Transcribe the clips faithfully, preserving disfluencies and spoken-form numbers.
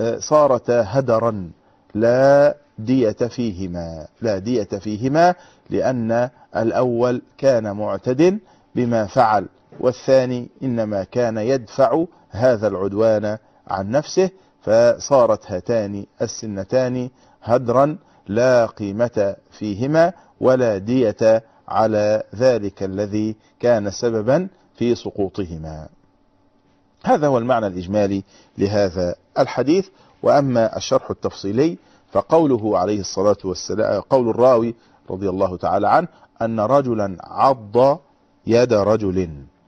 صارتا هدرا لا دية فيهما، لا دية فيهما، لأن الأول كان معتد بما فعل، والثاني إنما كان يدفع هذا العدوان عن نفسه، فصارت هاتان السنتان هدرا لا قيمة فيهما ولا دية على ذلك الذي كان سببا في سقوطهما. هذا هو المعنى الإجمالي لهذا الحديث. وأما الشرح التفصيلي فقوله عليه الصلاة والسلام، قول الراوي رضي الله تعالى عنه أن رجلا عض يد رجل.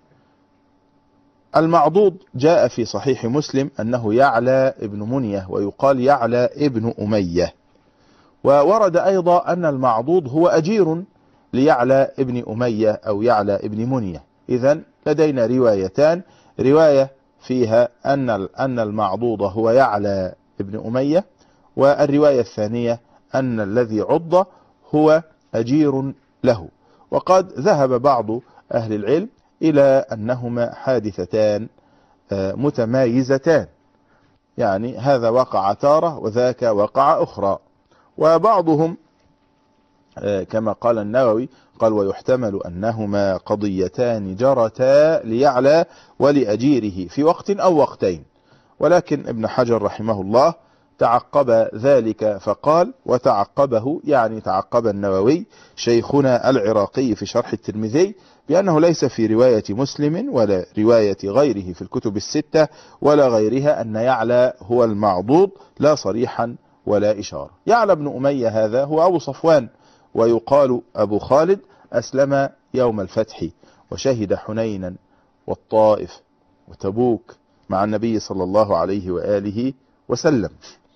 المعضوض جاء في صحيح مسلم أنه يعلى ابن منية، ويقال يعلى ابن أمية. وورد أيضا أن المعضوض هو أجير ليعلى ابن أمية أو يعلى ابن منية. إذن لدينا روايتان، رواية فيها أن أن المعضوض هو يعلى ابن أمية، والرواية الثانية أن الذي عض هو أجير له. وقد ذهب بعض أهل العلم إلى أنهما حادثتان متمايزتان، يعني هذا وقع تارة وذاك وقع أخرى. وبعضهم كما قال النووي قال ويحتمل أنهما قضيتان جرتا ليعلى ولأجيره في وقت أو وقتين. ولكن ابن حجر رحمه الله تعقب ذلك فقال، وتعقبه يعني تعقب النووي شيخنا العراقي في شرح الترمذي، بأنه ليس في رواية مسلم ولا رواية غيره في الكتب الستة ولا غيرها أن يعلى هو المعضوض، لا صريحا ولا إشارة. يعلى بن أمية هذا هو أبو صفوان، ويقال أبو خالد، أسلم يوم الفتح وشهد حنينا والطائف وتبوك مع النبي صلى الله عليه وآله وسلم،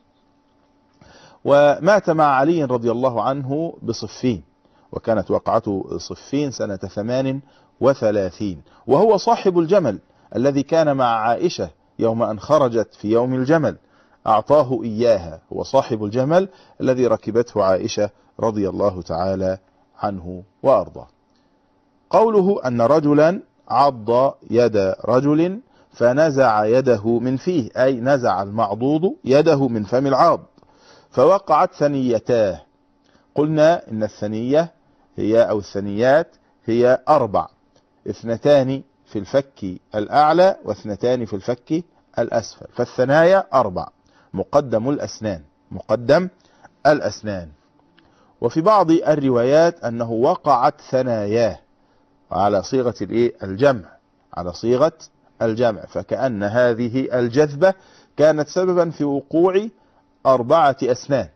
ومات مع علي رضي الله عنه بصفين، وكانت وقعته صفين سنة ثمان وثلاثين، وهو صاحب الجمل الذي كان مع عائشة يوم أن خرجت في يوم الجمل، أعطاه إياها، هو صاحب الجمل الذي ركبته عائشة رضي الله تعالى عنه وأرضاه. قوله أن رجلا عض يد رجل فنزع يده من فيه، أي نزع المعضوض يده من فم العاض فوقعت ثنيتاه. قلنا إن الثنية هي أو الثنيات هي أربع، اثنتان في الفك الأعلى واثنتان في الفك الأسفل، فالثنايا أربع، مقدم الأسنان، مقدم الأسنان. وفي بعض الروايات أنه وقعت ثناياه على صيغة الجمع، على صيغة الجمع، فكأن هذه الجذبة كانت سببا في وقوع أربعة أسنان.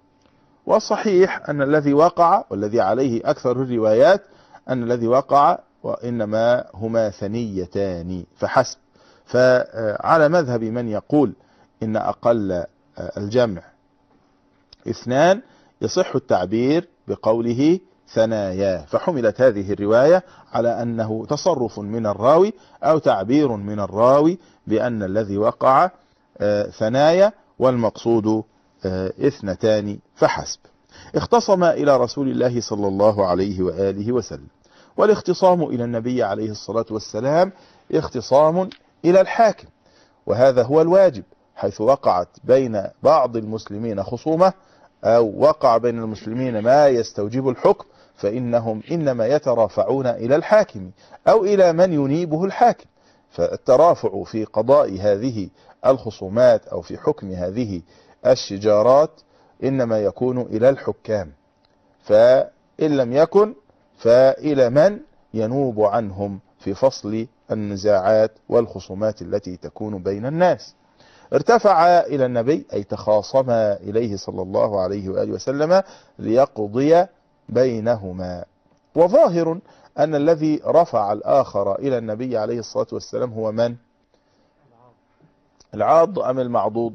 والصحيح أن الذي وقع والذي عليه أكثر الروايات أن الذي وقع وإنما هما ثنيتان فحسب. فعلى مذهب من يقول إن أقل الجمع اثنان يصح التعبير بقوله ثنايا، فحملت هذه الرواية على أنه تصرف من الراوي أو تعبير من الراوي بأن الذي وقع ثنايا والمقصود اثنتان فحسب. اختصم إلى رسول الله صلى الله عليه وآله وسلم، والاختصام إلى النبي عليه الصلاة والسلام اختصام إلى الحاكم، وهذا هو الواجب، حيث وقعت بين بعض المسلمين خصومة أو وقع بين المسلمين ما يستوجب الحكم، فإنهم إنما يترافعون إلى الحاكم أو إلى من ينيبه الحاكم. فالترافع في قضاء هذه الخصومات أو في حكم هذه الشجارات إنما يكون إلى الحكام، فإن لم يكن فإلى من ينوب عنهم في فصل النزاعات والخصومات التي تكون بين الناس. ارتفع إلى النبي أي تخاصم إليه صلى الله عليه وآله وسلم ليقضي بينهما. وظاهر أن الذي رفع الآخر إلى النبي عليه الصلاة والسلام هو من؟ العاض أم المعضوض؟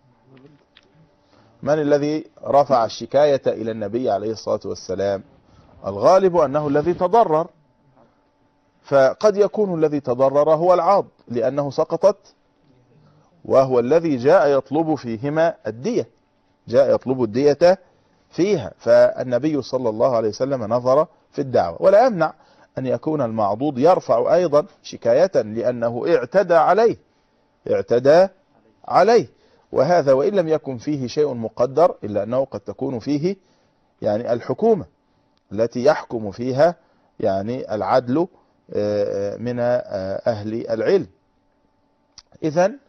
من الذي رفع الشكاية إلى النبي عليه الصلاة والسلام؟ الغالب أنه الذي تضرر، فقد يكون الذي تضرر هو العاض لأنه سقطت، وهو الذي جاء يطلب فيهما الدية، جاء يطلب الدية فيها، فالنبي صلى الله عليه وسلم نظر في الدعوة. ولا يمنع أن يكون المعضوض يرفع أيضا شكاية لأنه اعتدى عليه، اعتدى عليه. وهذا وإن لم يكن فيه شيء مقدر إلا أنه قد تكون فيه يعني الحكومة التي يحكم فيها يعني العدل من أهل العلم. إذن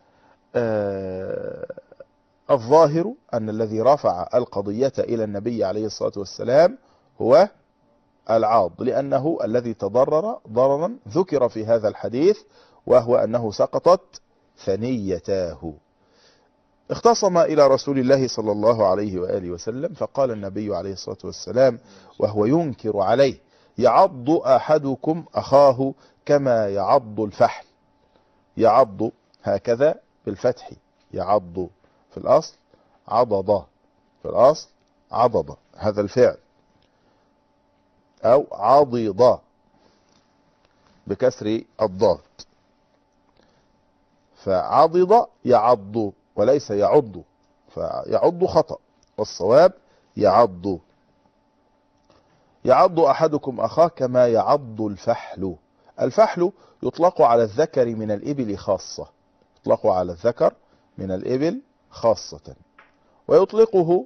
الظاهر أن الذي رفع القضية إلى النبي عليه الصلاة والسلام هو العاض، لأنه الذي تضرر ضررا ذكر في هذا الحديث، وهو أنه سقطت ثنيتاه. اختصم إلى رسول الله صلى الله عليه وآله وسلم، فقال النبي عليه الصلاة والسلام وهو ينكر عليه: يعض أحدكم أخاه كما يعض الفحل. يعض هكذا بالفتح، يعض في الأصل عضض، في الأصل عضض هذا الفعل، أو عضض بكسر الضاد، فعضض يعض وليس يعض، فيعض خطأ، والصواب يعض. يعض أحدكم أخاه كما يعض الفحل. الفحل يطلق على الذكر من الإبل خاصة، يطلق على الذكر من الإبل خاصة، ويطلقه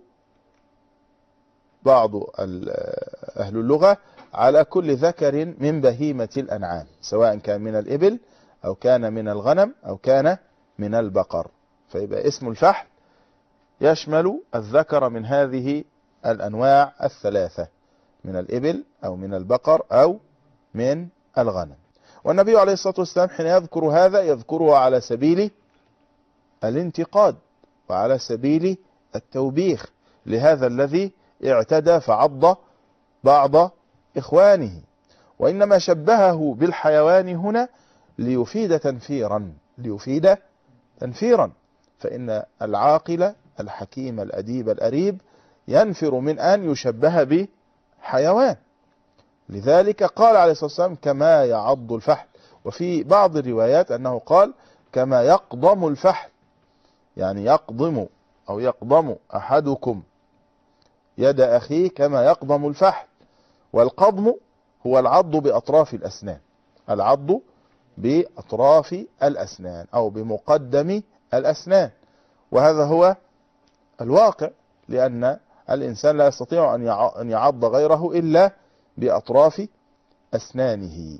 بعض أهل اللغة على كل ذكر من بهيمة الأنعام، سواء كان من الإبل أو كان من الغنم أو كان من البقر. فيبقى اسم الفحل يشمل الذكر من هذه الأنواع الثلاثة، من الإبل أو من البقر أو من الغنم. والنبي عليه الصلاة والسلام حين يذكر هذا يذكره على سبيل الانتقاد وعلى سبيل التوبيخ لهذا الذي اعتدى فعض بعض إخوانه، وإنما شبهه بالحيوان هنا ليفيد تنفيرا، ليفيد تنفيرا، فإن العاقل الحكيم الأديب الأريب ينفر من أن يشبه بحيوان. لذلك قال عليه الصلاة والسلام كما يعض الفحل، وفي بعض الروايات أنه قال كما يقضم الفحل، يعني يقضم أو يقضم أحدكم يد أخيه كما يقضم الفحل. والقضم هو العض بأطراف الأسنان، العض بأطراف الأسنان أو بمقدم الأسنان، وهذا هو الواقع، لأن الإنسان لا يستطيع أن يعض غيره إلا بأطراف أسنانه.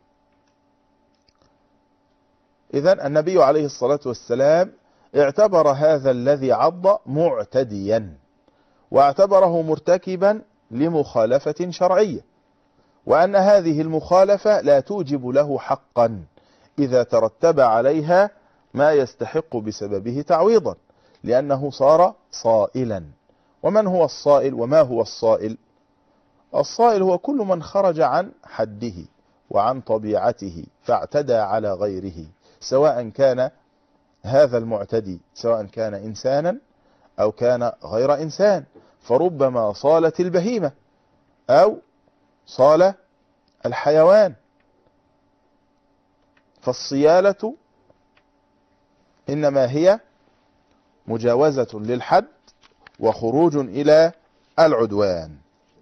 إذن النبي عليه الصلاة والسلام اعتبر هذا الذي عض معتديا، واعتبره مرتكبا لمخالفة شرعية، وأن هذه المخالفة لا توجب له حقا إذا ترتب عليها ما يستحق بسببه تعويضا، لأنه صار صائلا. ومن هو الصائل وما هو الصائل؟ الصائل هو كل من خرج عن حده وعن طبيعته فاعتدى على غيره، سواء كان هذا المعتدي سواء كان إنسانا أو كان غير إنسان، فربما صالت البهيمة أو صال الحيوان. فالصيالة إنما هي مجاوزة للحد وخروج إلى العدوان.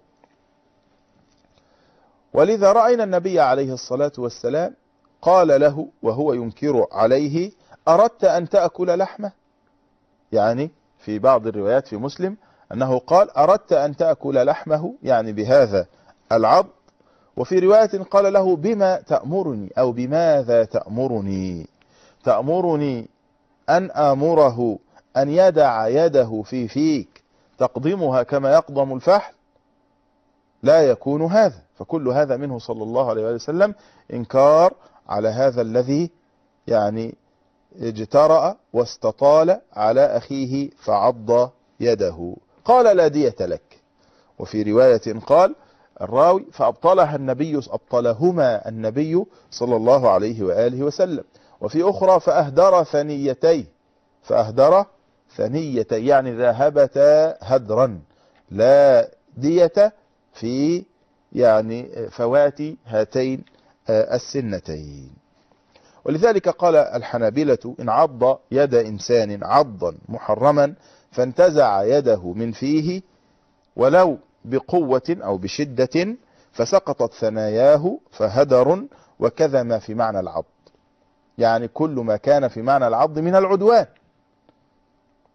ولذا رأينا النبي عليه الصلاة والسلام قال له وهو ينكر عليه: أردت أن تأكل لحمه؟ يعني في بعض الروايات في مسلم أنه قال: أردت أن تأكل لحمه، يعني بهذا العض. وفي رواية قال له: بما تأمرني أو بماذا تأمرني؟ تأمرني أن آمره أن يدع يده في فيك تقضمها كما يقضم الفحل؟ لا يكون هذا. فكل هذا منه صلى الله عليه وسلم إنكار على هذا الذي يعني اجترأ واستطال على أخيه فعض يده. قال: لا دية لك. وفي رواية قال الراوي: فأبطلها النبي أبطلهما النبي صلى الله عليه وآله وسلم. وفي أخرى: فأهدر ثنيتيه، فأهدر ثنيتي يعني ذهبتا هدرا، لا دية في يعني فوات هاتين السنتين. ولذلك قال الحنابلة: إن عض يد إنسان عضا محرما فانتزع يده من فيه ولو بقوة أو بشدة فسقطت ثناياه فهدر، وكذا ما في معنى العض، يعني كل ما كان في معنى العض من العدوان.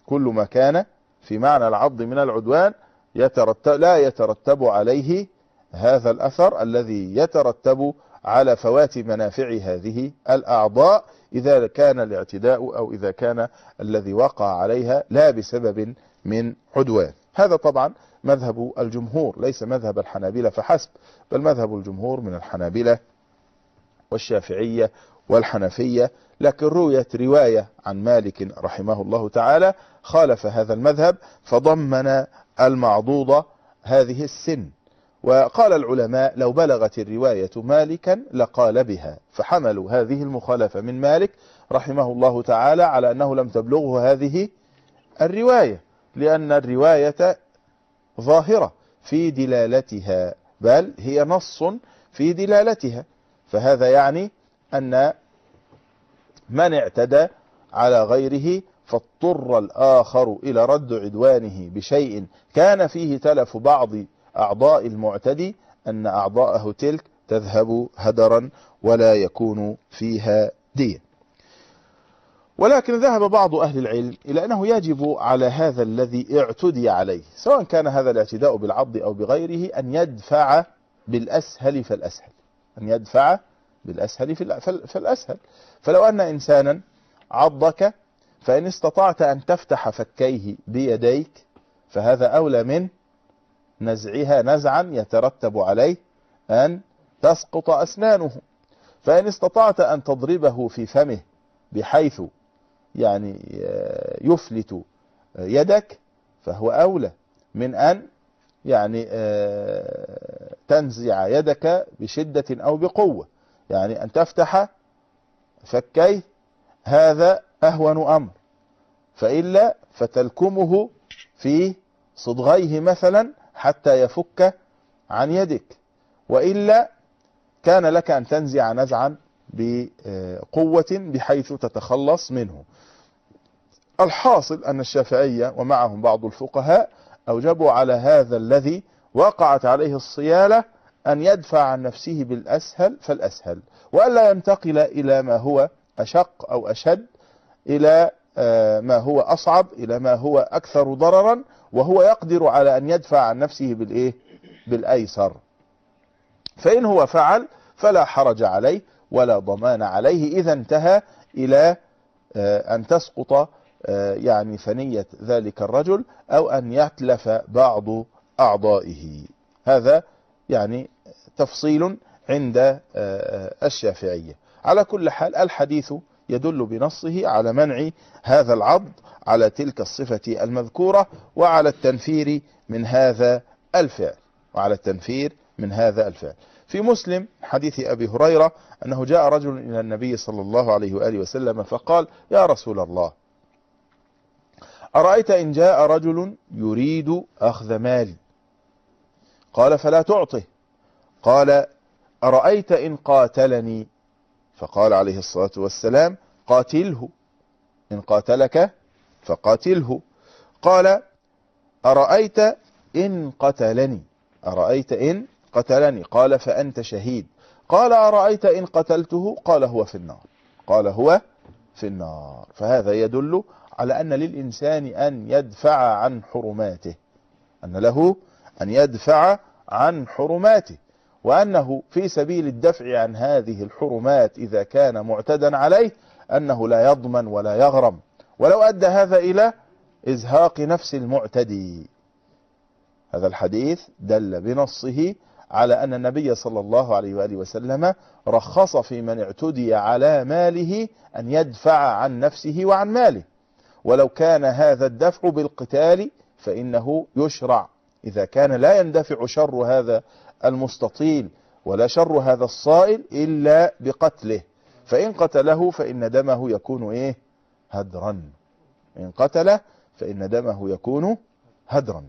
كل ما كان في معنى العض من العدوان يترتب لا يترتب عليه هذا الأثر الذي يترتب على فوات منافع هذه الأعضاء إذا كان الاعتداء أو إذا كان الذي وقع عليها لا بسبب من عدوان. هذا طبعا مذهب الجمهور، ليس مذهب الحنابلة فحسب، بل مذهب الجمهور من الحنابلة والشافعية والحنفية. لكن رويت رواية عن مالك رحمه الله تعالى خالف هذا المذهب، فضمن المعضوضة هذه السن. وقال العلماء لو بلغت الرواية مالكا لقال بها، فحملوا هذه المخالفة من مالك رحمه الله تعالى على أنه لم تبلغه هذه الرواية، لأن الرواية ظاهرة في دلالتها، بل هي نص في دلالتها. فهذا يعني أن من اعتدى على غيره فاضطر الآخر إلى رد عدوانه بشيء كان فيه تلف بعض أعضاء المعتدي، أن أعضاءه تلك تذهب هدرا ولا يكون فيها دية. ولكن ذهب بعض أهل العلم إلى أنه يجب على هذا الذي اعتدي عليه، سواء كان هذا الاعتداء بالعض أو بغيره، أن يدفع بالأسهل فالأسهل، أن يدفع بالأسهل فالأسهل. فلو أن إنسانا عضك فإن استطعت أن تفتح فكيه بيديك فهذا أولى من نزعها نزعا يترتب عليه أن تسقط أسنانه. فإن استطعت أن تضربه في فمه بحيث يعني يفلت يدك فهو أولى من أن يعني تنزع يدك بشدة أو بقوة، يعني أن تفتح فكيه هذا أهون أمر، فإلا فتلكمه في صدغيه مثلا حتى يفك عن يدك، وإلا كان لك أن تنزع نزعا بقوة بحيث تتخلص منه. الحاصل أن الشافعية ومعهم بعض الفقهاء أوجبوا على هذا الذي وقعت عليه الصيالة أن يدفع عن نفسه بالأسهل فالأسهل، وألا ينتقل إلى ما هو أشق أو أشد، إلى ما هو أصعب، إلى ما هو أكثر ضررا، وهو يقدر على أن يدفع عن نفسه بالإيه؟ بالأيسر. فإن هو فعل فلا حرج عليه ولا ضمان عليه إذا انتهى إلى أن تسقط يعني ثنية ذلك الرجل أو أن يتلف بعض أعضائه. هذا يعني تفصيل عند الشافعية. على كل حال الحديث يدل بنصه على منع هذا العض على تلك الصفة المذكورة وعلى التنفير من هذا الفعل وعلى التنفير من هذا الفعل. في مسلم حديث أبي هريرة أنه جاء رجل إلى النبي صلى الله عليه وآله وسلم فقال: يا رسول الله، أرأيت إن جاء رجل يريد أخذ مالي؟ قال: فلا تعطه. قال: أرأيت إن قاتلني؟ فقال عليه الصلاة والسلام: قاتله، إن قاتلك فقاتله. قال: أرأيت إن قتلني؟ أرأيت إن قتلني؟ قال: فأنت شهيد. قال: أرأيت إن قتلته؟ قال: هو في النار. قال: هو في النار. فهذا يدل على أن للإنسان أن يدفع عن حرماته، أن له أن يدفع عن حرماته، وأنه في سبيل الدفع عن هذه الحرمات إذا كان معتدا عليه أنه لا يضمن ولا يغرم، ولو أدى هذا إلى إزهاق نفس المعتدي. هذا الحديث دل بنصه على أن النبي صلى الله عليه وآله وسلم رخص في من اعتدي على ماله أن يدفع عن نفسه وعن ماله، ولو كان هذا الدفع بالقتال فإنه يشرع إذا كان لا يندفع شر هذا المستطيل ولا شر هذا الصائل إلا بقتله، فإن قتله فإن دمه يكون إيه؟ هدرا. إن قتله فإن دمه يكون هدرا.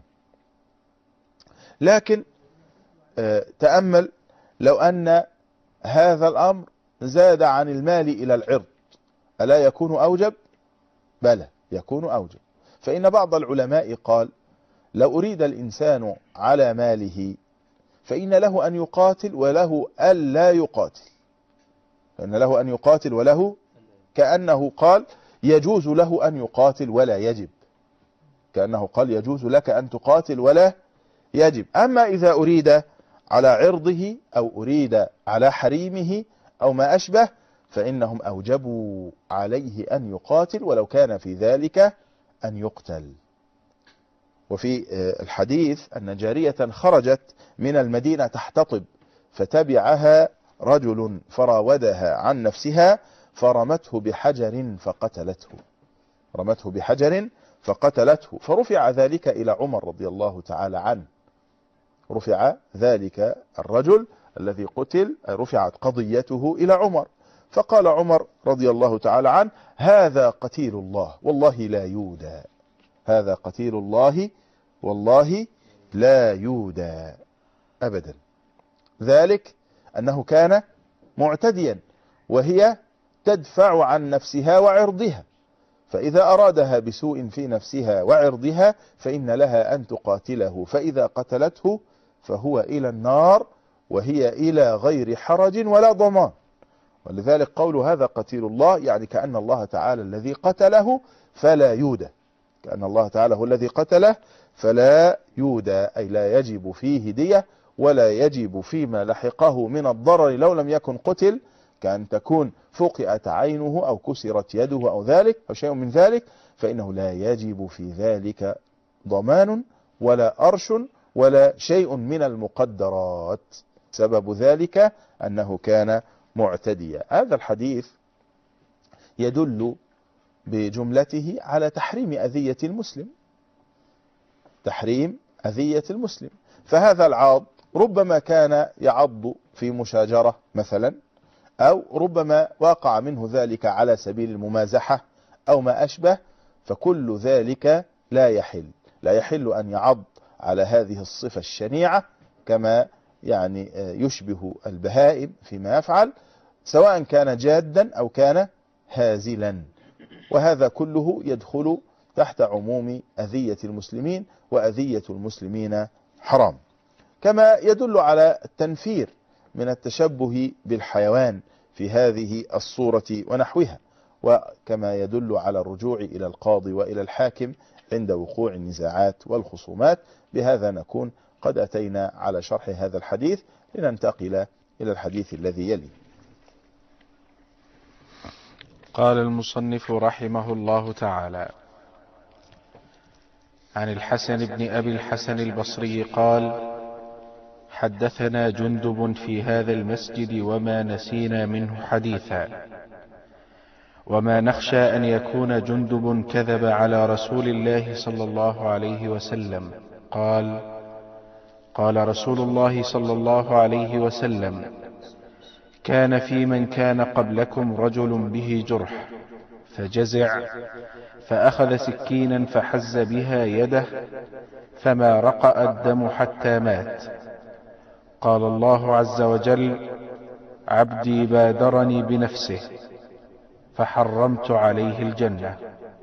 لكن تأمل لو أن هذا الأمر زاد عن المال إلى العرض، ألا يكون أوجب؟ بلى يكون أوجب. فإن بعض العلماء قال: لو أريد الإنسان على ماله فإن له أن يقاتل وله ألا يقاتل، فإن له أن يقاتل وله، كأنه قال يجوز له أن يقاتل ولا يجب، كأنه قال يجوز لك أن تقاتل ولا يجب. أما إذا أريد على عرضه أو أريد على حريمه أو ما أشبه فإنهم أوجبوا عليه أن يقاتل ولو كان في ذلك أن يقتل. وفي الحديث أن جارية خرجت من المدينة تحتطب فتبعها رجل فراودها عن نفسها فرمته بحجر فقتلته رمته بحجر فقتلته فرفع ذلك إلى عمر رضي الله تعالى عنه. رفع ذلك الرجل الذي قتل رفعت قضيته إلى عمر، فقال عمر رضي الله تعالى عنه هذا قتيل الله والله لا يودى، هذا قتيل الله والله لا يودى أبدا. ذلك أنه كان معتديا وهي تدفع عن نفسها وعرضها، فإذا أرادها بسوء في نفسها وعرضها فإن لها أن تقاتله، فإذا قتلته فهو إلى النار وهي إلى غير حرج ولا ضمان. ولذلك قول هذا قتيل الله يعني كأن الله تعالى الذي قتله فلا يودى، كأن الله تعالى هو الذي قتله فلا يودى، أي لا يجب فيه دية ولا يجب فيما لحقه من الضرر لو لم يكن قتل، كأن تكون فقئت عينه أو كسرت يده أو ذلك أو شيء من ذلك، فإنه لا يجب في ذلك ضمان ولا أرش ولا شيء من المقدرات. سبب ذلك أنه كان معتديا. هذا الحديث يدل بجملته على تحريم أذية المسلم، تحريم أذية المسلم. فهذا العاض ربما كان يعض في مشاجرة مثلا، أو ربما وقع منه ذلك على سبيل الممازحة أو ما أشبه، فكل ذلك لا يحل لا يحل أن يعض على هذه الصفة الشنيعة كما يعني يشبه البهائم فيما يفعل، سواء كان جادا أو كان هازلا. وهذا كله يدخل تحت عموم أذية المسلمين، وأذية المسلمين حرام. كما يدل على التنفير من التشبه بالحيوان في هذه الصورة ونحوها، وكما يدل على الرجوع إلى القاضي وإلى الحاكم عند وقوع النزاعات والخصومات. بهذا نكون قد أتينا على شرح هذا الحديث، لننتقل إلى الحديث الذي يلي. قال المصنف رحمه الله تعالى: عن الحسن بن أبي الحسن البصري قال: حدثنا جندب في هذا المسجد وما نسينا منه حديثا، وما نخشى أن يكون جندب كذب على رسول الله صلى الله عليه وسلم. قال: قال رسول الله صلى الله عليه وسلم: كان في من كان قبلكم رجل به جرح فجزع فأخذ سكينا فحز بها يده فما رقأ الدم حتى مات. قال الله عز وجل: عبدي بادرني بنفسه فحرمت عليه الجنة.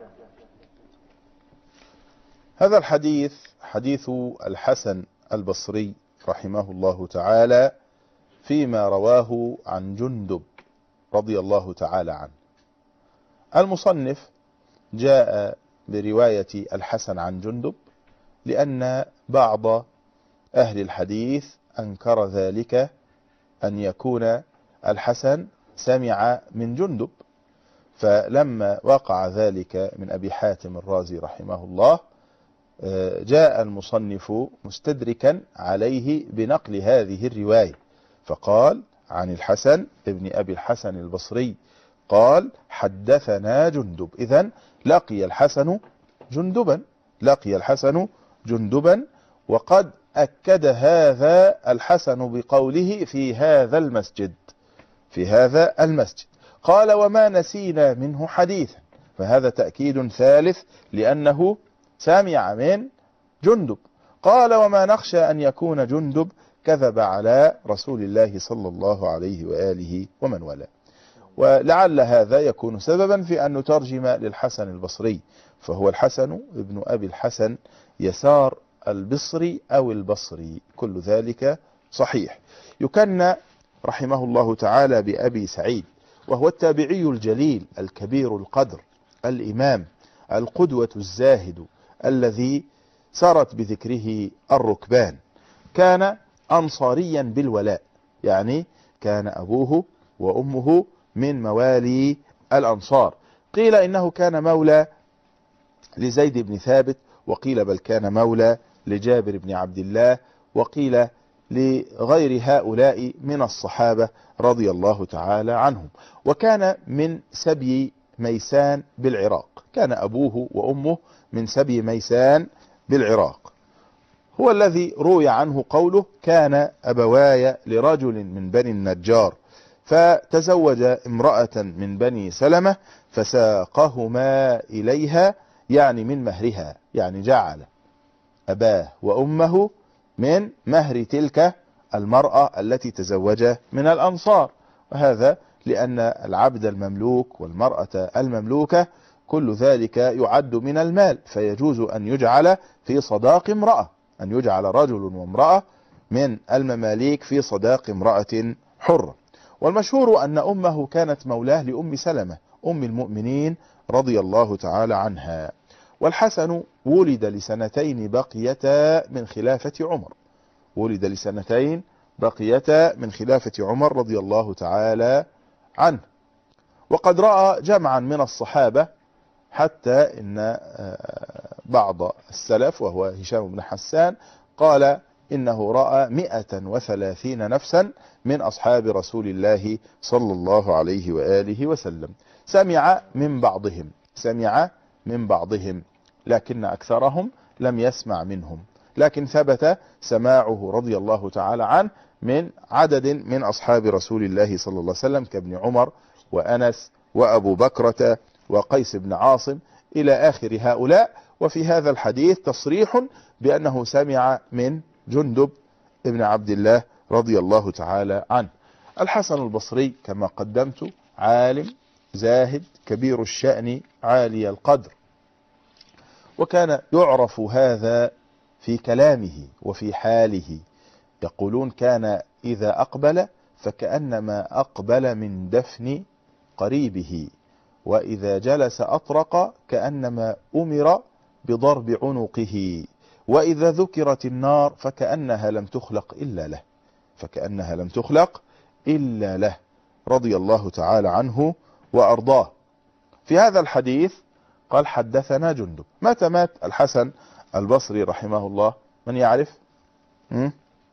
هذا الحديث حديث الحسن البصري رحمه الله تعالى فيما رواه عن جندب رضي الله تعالى عنه. المصنف جاء برواية الحسن عن جندب لأن بعض أهل الحديث أنكر ذلك، أن يكون الحسن سمع من جندب، فلما وقع ذلك من أبي حاتم الرازي رحمه الله جاء المصنف مستدركا عليه بنقل هذه الرواية، فقال: عن الحسن ابن أبي الحسن البصري قال: حدثنا جندب. إذن لقي الحسن جندبا لقي الحسن جندبا وقد أكد هذا الحسن بقوله في هذا المسجد في هذا المسجد قال: وما نسينا منه حديثا، فهذا تأكيد ثالث لأنه سامع من جندب. قال: وما نخشى أن يكون جندب كذب على رسول الله صلى الله عليه وآله ومن والاه. ولعل هذا يكون سببا في أن نترجم للحسن البصري، فهو الحسن ابن أبي الحسن يسار البصري أو البصري، كل ذلك صحيح. يكنى رحمه الله تعالى بأبي سعيد، وهو التابعي الجليل الكبير القدر الإمام القدوة الزاهد الذي سرت بذكره الركبان. كان أنصاريا بالولاء، يعني كان أبوه وأمه من موالي الأنصار. قيل إنه كان مولى لزيد بن ثابت، وقيل بل كان مولى لجابر بن عبد الله، وقيل لغير هؤلاء من الصحابة رضي الله تعالى عنهم. وكان من سبي ميسان بالعراق، كان أبوه وأمه من سبي ميسان بالعراق. هو الذي روي عنه قوله: كان أبواي لرجل من بني النجار فتزوج امرأة من بني سلمة فساقهما إليها، يعني من مهرها، يعني جعل أباه وأمه من مهر تلك المرأة التي تزوج من الأنصار. وهذا لأن العبد المملوك والمرأة المملوكة كل ذلك يعد من المال، فيجوز أن يجعل في صداق امرأة، أن يجعل رجل وامرأة من المماليك في صداق امرأة حرة. والمشهور أن أمه كانت مولاه لأم سلمة أم المؤمنين رضي الله تعالى عنها. والحسن ولد لسنتين بقيتا من خلافة عمر، ولد لسنتين بقيتا من خلافة عمر رضي الله تعالى عنه. وقد رأى جمعا من الصحابة، حتى إن بعض السلف وهو هشام بن حسان قال إنه رأى مئة وثلاثين نفسا من أصحاب رسول الله صلى الله عليه وآله وسلم. سمع من بعضهم سمع من بعضهم لكن أكثرهم لم يسمع منهم، لكن ثبت سماعه رضي الله تعالى عنه من عدد من أصحاب رسول الله صلى الله عليه وسلم كابن عمر وأنس وأبو بكرة وقيس بن عاصم إلى آخر هؤلاء. وفي هذا الحديث تصريح بأنه سمع من جندب ابن عبد الله رضي الله تعالى عنه. الحسن البصري كما قدمت عالم زاهد كبير الشأن عالي القدر، وكان يعرف هذا في كلامه وفي حاله. يقولون كان إذا أقبل فكأنما أقبل من دفن قريبه، وإذا جلس أطرق كأنما أمر بضرب عنقه، وإذا ذكرت النار فكأنها لم تخلق إلا له فكأنها لم تخلق إلا له رضي الله تعالى عنه وأرضاه. في هذا الحديث قال: حدثنا جندب. متى مات الحسن البصري رحمه الله؟ من يعرف؟ م?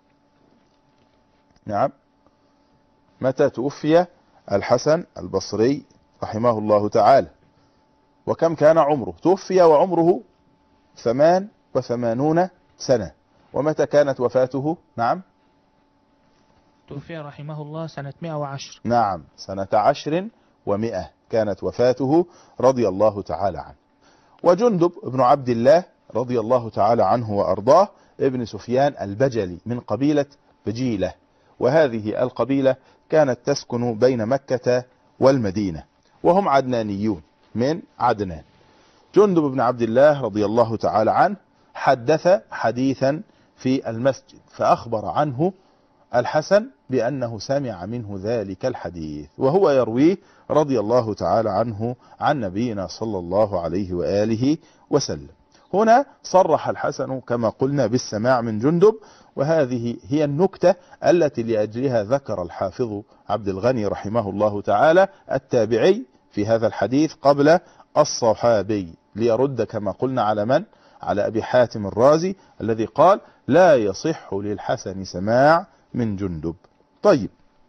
نعم، متى توفي الحسن البصري رحمه الله تعالى؟ وكم كان عمره؟ توفي وعمره ثمان وثمانون سنة. ومتى كانت وفاته؟ نعم، توفي رحمه الله سنة مئة وعشر. نعم، سنة عشر ومئة كانت وفاته رضي الله تعالى عنه. وجندب ابن عبد الله رضي الله تعالى عنه وأرضاه ابن سفيان البجلي من قبيلة بجيلة، وهذه القبيلة كانت تسكن بين مكة والمدينة، وهم عدنانيون من عدنان. جندب بن عبد الله رضي الله تعالى عنه حدث حديثا في المسجد، فأخبر عنه الحسن بأنه سمع منه ذلك الحديث، وهو يرويه رضي الله تعالى عنه عن نبينا صلى الله عليه وآله وسلم. هنا صرح الحسن كما قلنا بالسماع من جندب، وهذه هي النكتة التي لأجلها ذكر الحافظ عبد الغني رحمه الله تعالى التابعي في هذا الحديث قبل الصحابي، ليرد كما قلنا على من؟ على أبي حاتم الرازي الذي قال: لا يصح للحسن سماع من جندب. طيب،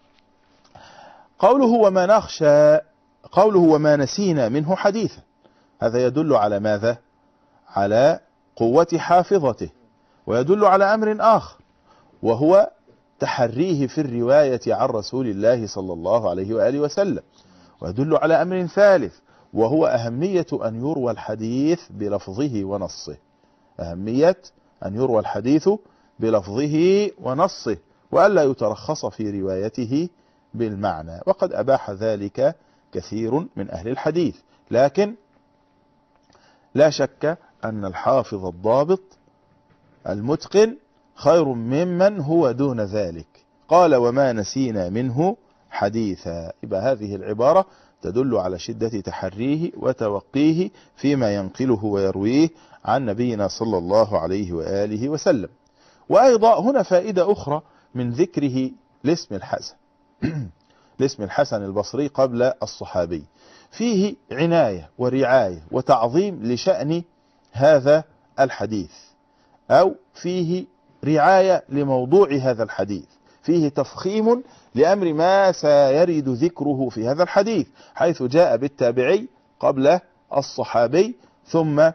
قوله وما نخشى قوله وما نسينا منه حديثا، هذا يدل على ماذا؟ على قوة حافظته، ويدل على أمر آخر، وهو تحريه في الرواية عن رسول الله صلى الله عليه وآله وسلم. ويدل على أمر ثالث، وهو أهمية أن يروى الحديث بلفظه ونصه أهمية أن يروى الحديث بلفظه ونصه، وألا يترخص في روايته بالمعنى. وقد أباح ذلك كثير من أهل الحديث، لكن لا شك أن الحافظ الضابط المتقن خير ممن هو دون ذلك. قال: وما نسينا منه حديثا. يبقى هذه العبارة تدل على شدة تحريه وتوقيه فيما ينقله ويرويه عن نبينا صلى الله عليه وآله وسلم. وأيضا هنا فائدة أخرى من ذكره لاسم الحسن لاسم الحسن البصري قبل الصحابي، فيه عناية ورعاية وتعظيم لشأن هذا الحديث، أو فيه رعاية لموضوع هذا الحديث، فيه تفخيم لأمر ما سيرد ذكره في هذا الحديث، حيث جاء بالتابعي قبل الصحابي ثم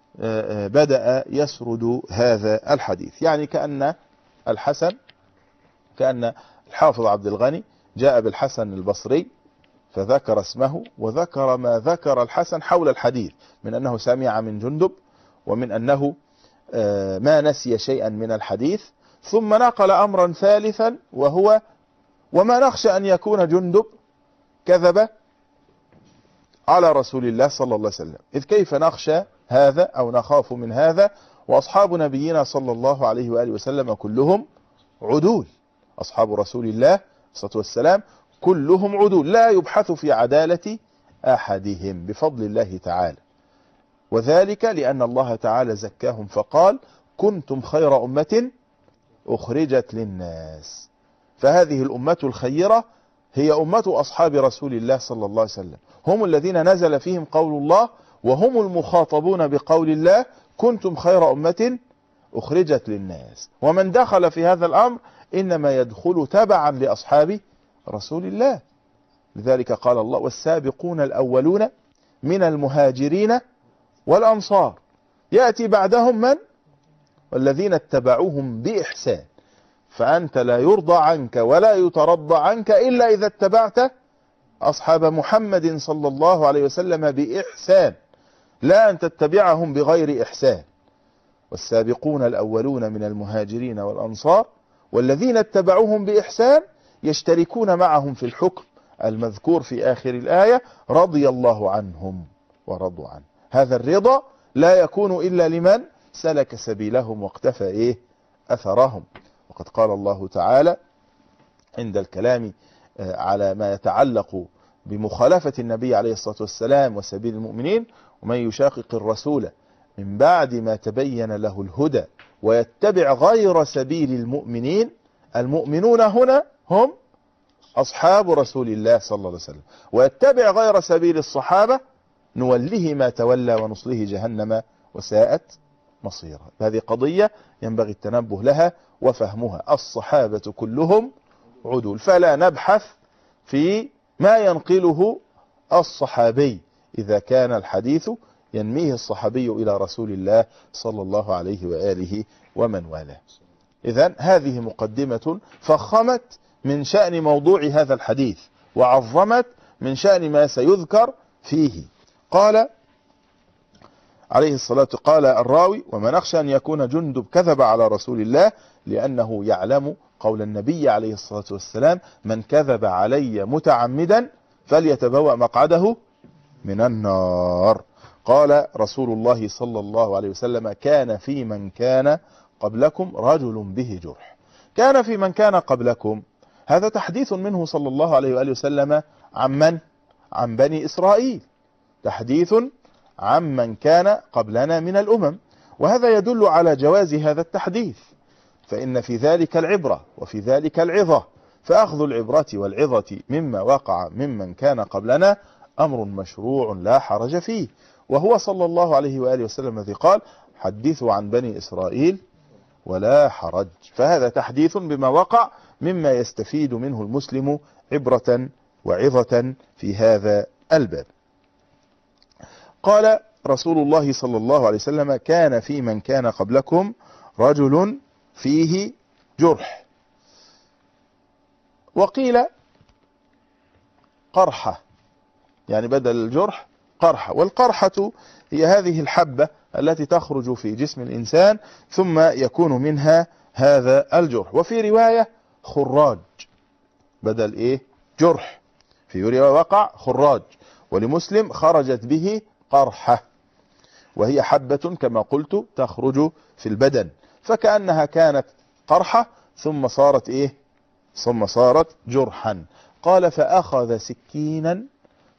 بدأ يسرد هذا الحديث. يعني كأن الحسن كأن الحافظ عبد الغني جاء بالحسن البصري فذكر اسمه وذكر ما ذكر الحسن حول الحديث من أنه سمع من جندب، ومن أنه ما نسي شيئا من الحديث، ثم نقل أمرا ثالثا وهو وما نخشى أن يكون جندب كذب على رسول الله صلى الله عليه وسلم، إذ كيف نخشى هذا أو نخاف من هذا وأصحاب نبينا صلى الله عليه وآله وسلم كلهم عدول، أصحاب رسول الله صلى الله عليه وسلم كلهم عدول، لا يبحث في عدالة أحدهم بفضل الله تعالى، وذلك لأن الله تعالى زكاهم فقال كنتم خير أمة أخرجت للناس. فهذه الأمة الخيرة هي أمة أصحاب رسول الله صلى الله عليه وسلم، هم الذين نزل فيهم قول الله وهم المخاطبون بقول الله كنتم خير أمة أخرجت للناس، ومن دخل في هذا الأمر إنما يدخل تبعا لأصحاب رسول الله. لذلك قال الله والسابقون الأولون من المهاجرين والأنصار يأتي بعدهم من؟ والذين اتبعوهم بإحسان. فأنت لا يرضى عنك ولا يترضى عنك إلا إذا اتبعت أصحاب محمد صلى الله عليه وسلم بإحسان، لا أن تتبعهم بغير إحسان. والسابقون الأولون من المهاجرين والأنصار والذين اتبعوهم بإحسان يشتركون معهم في الحكم المذكور في آخر الآية رضي الله عنهم ورضوا عنه. هذا الرضا لا يكون إلا لمن سلك سبيلهم واقتفى إيه أثرهم. وقد قال الله تعالى عند الكلام على ما يتعلق بمخالفة النبي عليه الصلاة والسلام وسبيل المؤمنين ومن يشاقق الرسول من بعد ما تبين له الهدى ويتبع غير سبيل المؤمنين. المؤمنون هنا هم أصحاب رسول الله صلى الله عليه وسلم، ويتبع غير سبيل الصحابة نوله ما تولى ونصله جهنم وساءت مصيرا. هذه قضية ينبغي التنبه لها وفهمها. الصحابة كلهم عدول، فلا نبحث في ما ينقله الصحابي إذا كان الحديث ينميه الصحابي إلى رسول الله صلى الله عليه وآله ومن والاه. إذن هذه مقدمة فخمت من شأن موضوع هذا الحديث وعظمت من شأن ما سيذكر فيه. قال عليه الصلاة قال الراوي وما نخشى أن يكون جندب كذب على رسول الله لأنه يعلم قول النبي عليه الصلاة والسلام من كذب علي متعمدا فليتبوأ مقعده من النار. قال رسول الله صلى الله عليه وسلم كان في من كان قبلكم رجل به جرح. كان في من كان قبلكم هذا تحديث منه صلى الله عليه وآله وسلم عن من؟ عن بني إسرائيل، تحديث عن من كان قبلنا من الأمم، وهذا يدل على جواز هذا التحديث، فإن في ذلك العبرة وفي ذلك العظة، فأخذ العبرة والعظة مما وقع ممن كان قبلنا أمر مشروع لا حرج فيه. وهو صلى الله عليه وآله وسلم الذي قال حدثوا عن بني إسرائيل ولا حرج، فهذا تحديث بما وقع مما يستفيد منه المسلم عبرة وعظة في هذا الباب. قال رسول الله صلى الله عليه وسلم كان في من كان قبلكم رجل فيه جرح، وقيل قرحة، يعني بدل الجرح قرحة، والقرحة هي هذه الحبة التي تخرج في جسم الإنسان ثم يكون منها هذا الجرح. وفي رواية خراج بدل إيه جرح، في رواية وقع خراج، ولمسلم خرجت به قرحة، وهي حبة كما قلت تخرج في البدن، فكأنها كانت قرحة ثم صارت إيه ثم صارت جرحا. قال فأخذ سكينا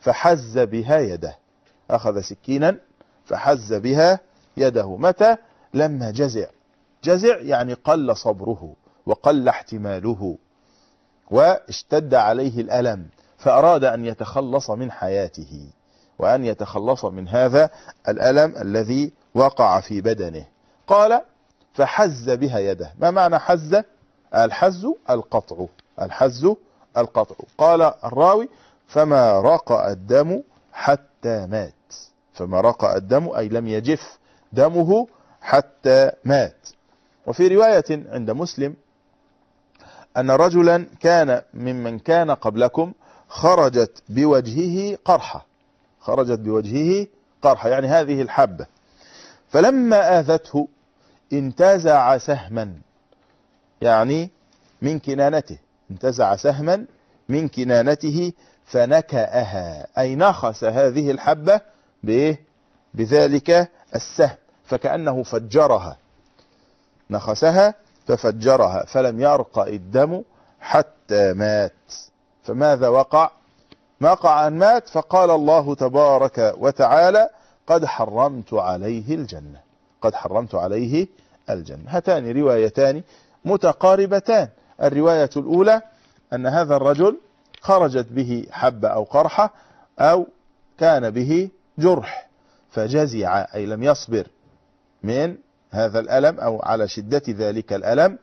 فحز بها يده، أخذ سكينا فحز بها يده. متى؟ لما جزع. جزع يعني قل صبره وقل احتماله واشتد عليه الألم، فأراد أن يتخلص من حياته وأن يتخلص من هذا الألم الذي وقع في بدنه. قال فحز بها يده. ما معنى حز؟ الحز القطع، الحز القطع. قال الراوي فما رقى الدم حتى مات، فما رقى الدم أي لم يجف دمه حتى مات. وفي رواية عند مسلم أن رجلا كان ممن كان قبلكم خرجت بوجهه قرحة، خرجت بوجهه قرحة يعني هذه الحبة، فلما آذته انتزع سهما يعني من كنانته، انتزع سهما من كنانته فنكأها أي نخس هذه الحبة بإيه؟ بذلك السهم، فكأنه فجرها، نخسها ففجرها، فلم يرقى الدم حتى مات. فماذا وقع؟ ما وقع أن مات، فقال الله تبارك وتعالى قد حرمت عليه الجنة، قد حرمت عليه الجنة. هاتان روايتان متقاربتان. الرواية الأولى أن هذا الرجل خرجت به حبة أو قرحة أو كان به جرح فجزع أي لم يصبر من هذا الألم أو على شدة ذلك الألم،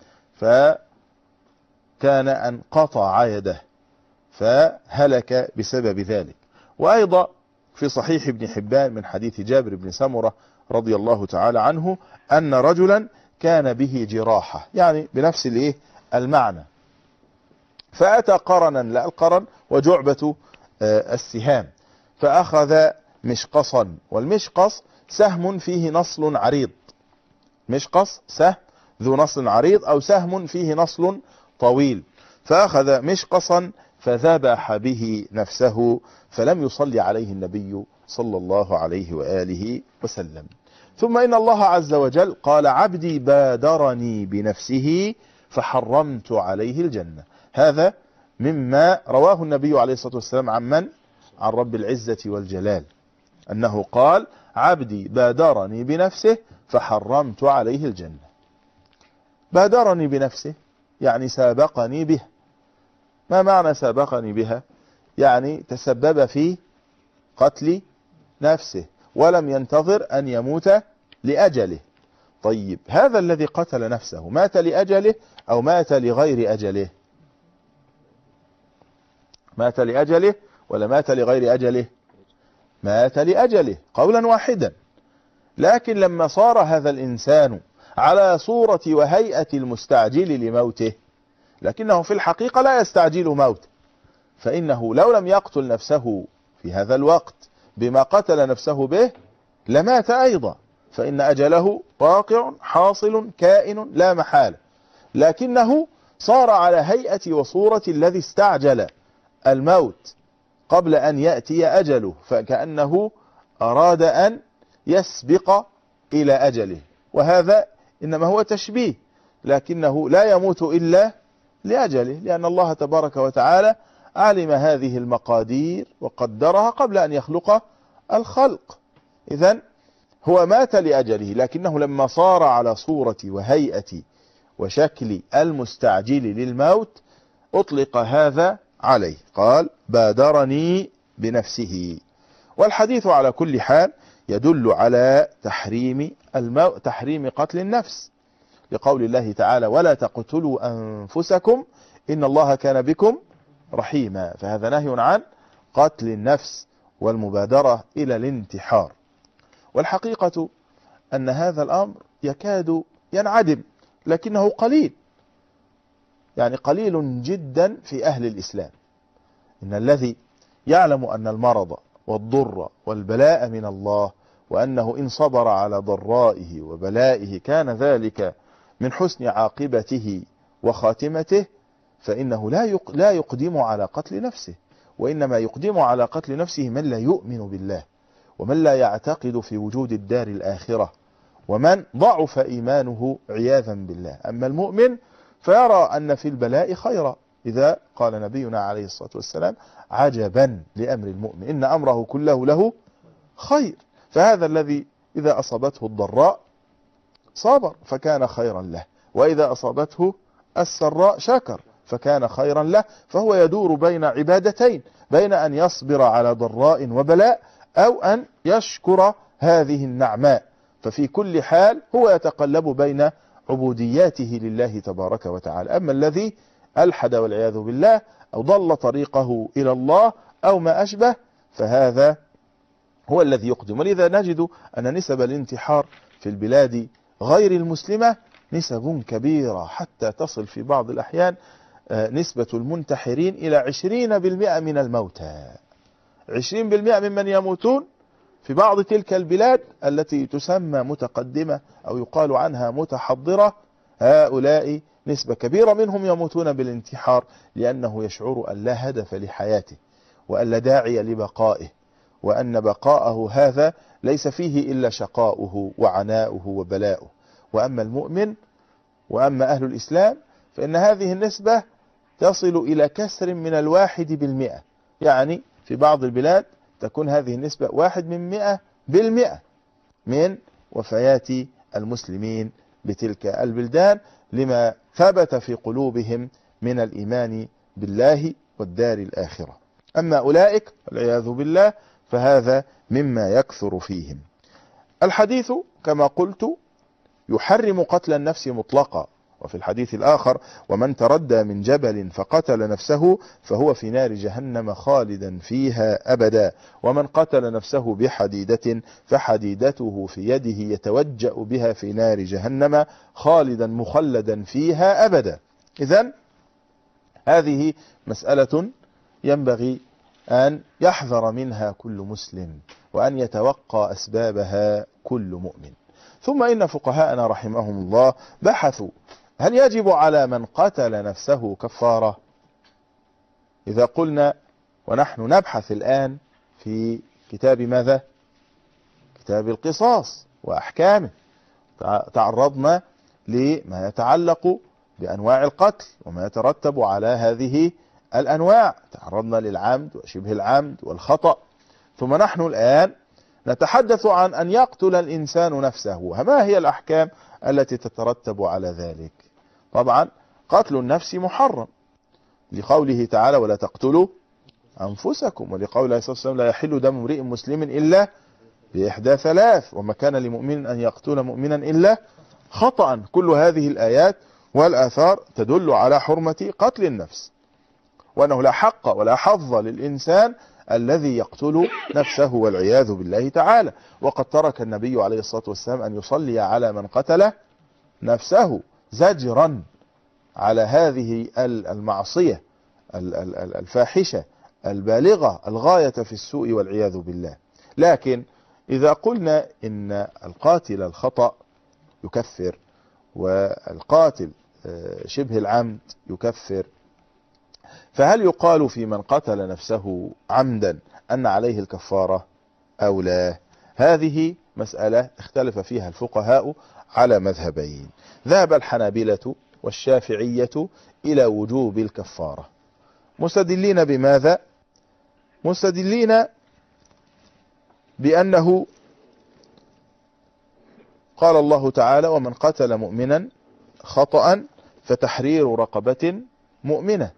فكان أن قطع يده فهلك بسبب ذلك. وأيضا في صحيح ابن حبان من حديث جابر بن سمرة رضي الله تعالى عنه أن رجلا كان به جراحة يعني بنفس الايه المعنى، فأتى قرنا، لا القرن وجعبة السهام، فأخذ مشقصا، والمشقص سهم فيه نصل عريض، مشقص سهم ذو نصل عريض أو سهم فيه نصل طويل، فأخذ مشقصا فذبح به نفسه فلم يصلي عليه النبي صلى الله عليه وآله وسلم. ثم إن الله عز وجل قال عبدي بادرني بنفسه فحرمت عليه الجنة. هذا مما رواه النبي عليه الصلاة والسلام عن من؟ عن رب العزة والجلال، أنه قال عبدي بادرني بنفسه فحرمت عليه الجنة. بادرني بنفسه يعني سابقني به. ما معنى سابقني بها؟ يعني تسبب في قتل نفسه ولم ينتظر أن يموت لأجله. طيب هذا الذي قتل نفسه مات لأجله أو مات لغير أجله؟ مات لأجله ولا مات لغير أجله؟ مات لأجله قولا واحدا. لكن لما صار هذا الإنسان على صورة وهيئة المستعجل لموته، لكنه في الحقيقة لا يستعجل موته، فإنه لو لم يقتل نفسه في هذا الوقت بما قتل نفسه به لمات أيضا، فإن أجله واقع حاصل كائن لا محالة، لكنه صار على هيئة وصورة الذي استعجل الموت قبل أن يأتي أجله، فكأنه أراد أن يسبق إلى أجله، وهذا إنما هو تشبيه، لكنه لا يموت إلا لأجله، لأن الله تبارك وتعالى علم هذه المقادير وقدرها قبل أن يخلق الخلق. إذن هو مات لأجله، لكنه لما صار على صورة وهيئة وشكل المستعجل للموت أطلق هذا عليه، قال بادرني بنفسه. والحديث على كل حال يدل على تحريم الموت، تحريم قتل النفس، لقول الله تعالى ولا تقتلوا أنفسكم إن الله كان بكم رحيما، فهذا نهي عن قتل النفس والمبادرة إلى الانتحار. والحقيقة أن هذا الأمر يكاد ينعدم، لكنه قليل، يعني قليل جدا في أهل الإسلام. إن الذي يعلم أن المرض والضر والبلاء من الله، وأنه إن صبر على ضرائه وبلائه كان ذلك من حسن عاقبته وخاتمته، فإنه لا لا يقدم على قتل نفسه، وإنما يقدم على قتل نفسه من لا يؤمن بالله، ومن لا يعتقد في وجود الدار الآخرة، ومن ضعف إيمانه عياذا بالله. أما المؤمن فيرى أن في البلاء خيرا، إذا قال نبينا عليه الصلاة والسلام عجبا لأمر المؤمن إن أمره كله له خير. فهذا الذي إذا أصابته الضراء صبر فكان خيرا له، وإذا أصابته السراء شكر فكان خيرا له. فهو يدور بين عبادتين، بين أن يصبر على ضراء وبلاء أو أن يشكر هذه النعماء. ففي كل حال هو يتقلب بين عبودياته لله تبارك وتعالى. أما الذي ألحد والعياذ بالله أو ضل طريقه إلى الله أو ما أشبه فهذا هو الذي يقدم. ولذا نجد أن نسب الانتحار في البلاد غير المسلمة نسب كبيرة، حتى تصل في بعض الأحيان نسبة المنتحرين إلى عشرين بالمئة من الموتى. عشرين بالمئة ممن يموتون في بعض تلك البلاد التي تسمى متقدمة أو يقال عنها متحضرة، هؤلاء نسبة كبيرة منهم يموتون بالانتحار، لأنه يشعر أن لا هدف لحياته وأن لا داعي لبقائه، وأن بقاءه هذا ليس فيه إلا شقاؤه وعناؤه وبلاؤه. وأما المؤمن وأما أهل الإسلام فإن هذه النسبة تصل إلى كسر من الواحد بالمئة، يعني في بعض البلاد تكون هذه النسبة واحد من مئة بالمئة من وفيات المسلمين بتلك البلدان، لما ثبت في قلوبهم من الإيمان بالله والدار الآخرة. أما أولئك والعياذ بالله فهذا مما يكثر فيهم. الحديث كما قلت يحرم قتل النفس مطلقا، وفي الحديث الآخر ومن تردى من جبل فقتل نفسه فهو في نار جهنم خالدا فيها أبدا، ومن قتل نفسه بحديدة فحديدته في يده يتوجأ بها في نار جهنم خالدا مخلدا فيها أبدا. إذن هذه مسألة ينبغي أن يحذر منها كل مسلم وأن يتوقى أسبابها كل مؤمن. ثم إن فقهاءنا رحمهم الله بحثوا هل يجب على من قتل نفسه كفارة؟ إذا قلنا ونحن نبحث الآن في كتاب ماذا؟ كتاب القصاص وأحكامه، تعرضنا لما يتعلق بأنواع القتل وما يترتب على هذه الأنواع، تعرضنا للعمد وشبه العمد والخطأ. ثم نحن الآن نتحدث عن أن يقتل الإنسان نفسه، وما هي الأحكام التي تترتب على ذلك؟ طبعا قتل النفس محرم لقوله تعالى ولا تقتلوا أنفسكم، ولقوله عليه الصلاة والسلام لا يحل دم امرئ مسلم إلا بإحدى ثلاث وما كان لمؤمن أن يقتل مؤمنا إلا خطأ. كل هذه الآيات والآثار تدل على حرمة قتل النفس، وأنه لا حق ولا حظ للإنسان الذي يقتل نفسه والعياذ بالله تعالى. وقد ترك النبي عليه الصلاة والسلام أن يصلي على من قتل نفسه زجرا على هذه المعصية الفاحشة البالغة الغاية في السوء والعياذ بالله. لكن إذا قلنا إن القاتل الخطأ يكفر والقاتل شبه العمد يكفر، فهل يقال في من قتل نفسه عمدا أن عليه الكفارة أو لا؟ هذه مسألة اختلف فيها الفقهاء على مذهبين. ذهب الحنابلة والشافعية إلى وجوب الكفارة، مستدلين بماذا؟ مستدلين بأنه قال الله تعالى ومن قتل مؤمنا خطأ فتحرير رقبة مؤمنة،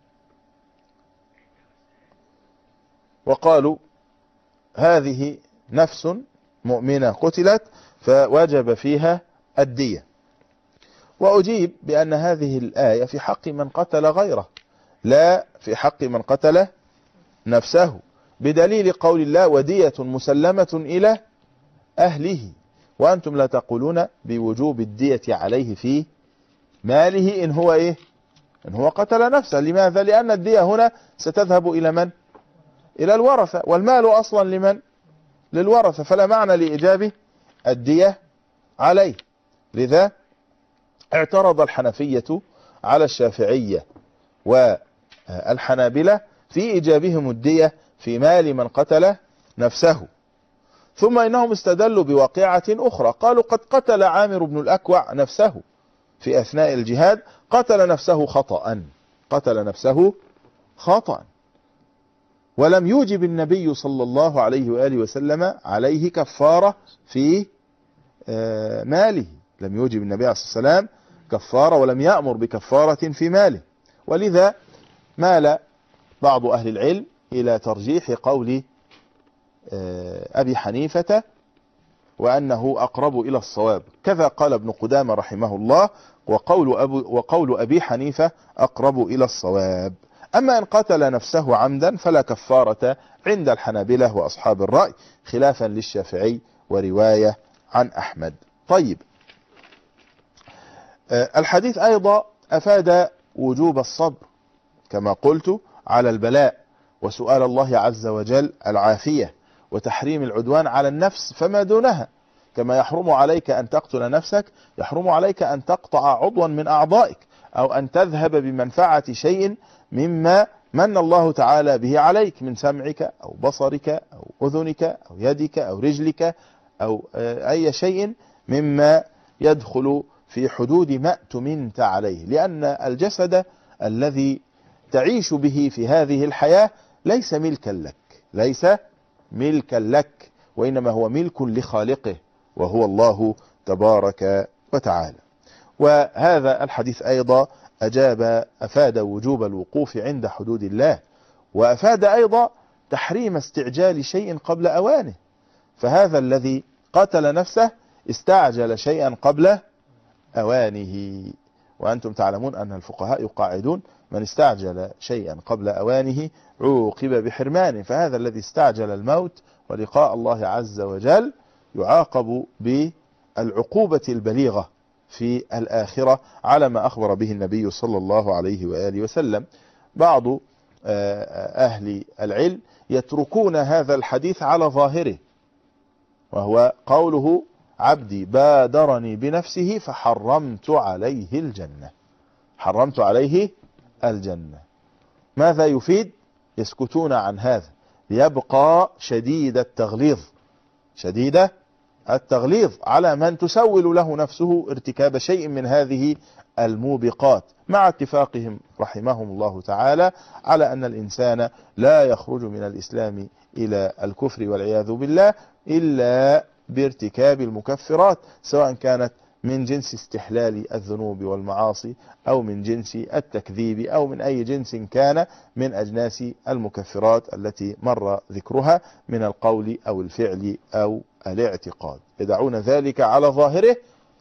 وقالوا هذه نفس مؤمنة قتلت فوجب فيها الدية. وأجيب بأن هذه الآية في حق من قتل غيره لا في حق من قتل نفسه، بدليل قول الله ودية مسلمة إلى أهله، وأنتم لا تقولون بوجوب الدية عليه في ماله إن هو إيه؟ إن هو قتل نفسه. لماذا؟ لأن الدية هنا ستذهب إلى من؟ إلى الورثة، والمال أصلا لمن؟ للورثة، فلا معنى لإيجاب الدية عليه. لذا اعترض الحنفية على الشافعية والحنابلة في إيجابهم الدية في مال من قتل نفسه. ثم إنهم استدلوا بواقعة أخرى، قالوا قد قتل عامر بن الأكوع نفسه في أثناء الجهاد، قتل نفسه خطأ، قتل نفسه خطأ. ولم يوجب النبي صلى الله عليه وآله وسلم عليه كفارة في ماله، لم يوجب النبي عليه الصلاة والسلام كفارة ولم يأمر بكفارة في ماله. ولذا مال بعض أهل العلم إلى ترجيح قول أبي حنيفة وأنه أقرب إلى الصواب، كذا قال ابن قدامة رحمه الله، وقول, أبو وقول أبي حنيفة أقرب إلى الصواب. أما إن قتل نفسه عمدا فلا كفارة عند الحنابلة وأصحاب الرأي، خلافا للشافعي ورواية عن أحمد. طيب، الحديث أيضا أفاد وجوب الصبر كما قلت على البلاء، وسؤال الله عز وجل العافية، وتحريم العدوان على النفس فما دونها، كما يحرم عليك أن تقتل نفسك يحرم عليك أن تقطع عضوا من أعضائك، أو أن تذهب بمنفعة شيء مما من الله تعالى به عليك من سمعك أو بصرك أو أذنك أو يدك أو رجلك أو أي شيء مما يدخل في حدود ما اؤتمنت عليه، لأن الجسد الذي تعيش به في هذه الحياة ليس ملكا لك، ليس ملكا لك، وإنما هو ملك لخالقه وهو الله تبارك وتعالى. وهذا الحديث أيضا أجاب أفاد وجوب الوقوف عند حدود الله، وأفاد أيضا تحريم استعجال شيء قبل أوانه، فهذا الذي قتل نفسه استعجل شيئا قبل أوانه، وأنتم تعلمون أن الفقهاء يقاعدون من استعجل شيئا قبل أوانه عوقب بحرمانه، فهذا الذي استعجل الموت ولقاء الله عز وجل يعاقب بالعقوبة البليغة في الآخرة على ما أخبر به النبي صلى الله عليه وآله وسلم. بعض أهل العلم يتركون هذا الحديث على ظاهره، وهو قوله عبدي بادرني بنفسه فحرمت عليه الجنة، حرمت عليه الجنة. ماذا يفيد؟ يسكتون عن هذا ليبقى شديد التغليظ، شديد التغليظ على من تسول له نفسه ارتكاب شيء من هذه الموبقات، مع اتفاقهم رحمهم الله تعالى على أن الإنسان لا يخرج من الإسلام إلى الكفر والعياذ بالله إلا بارتكاب المكفرات، سواء كانت من جنس استحلال الذنوب والمعاصي أو من جنس التكذيب أو من أي جنس كان من أجناس المكفرات التي مر ذكرها من القول أو الفعل أو الاعتقاد. يدعون ذلك على ظاهره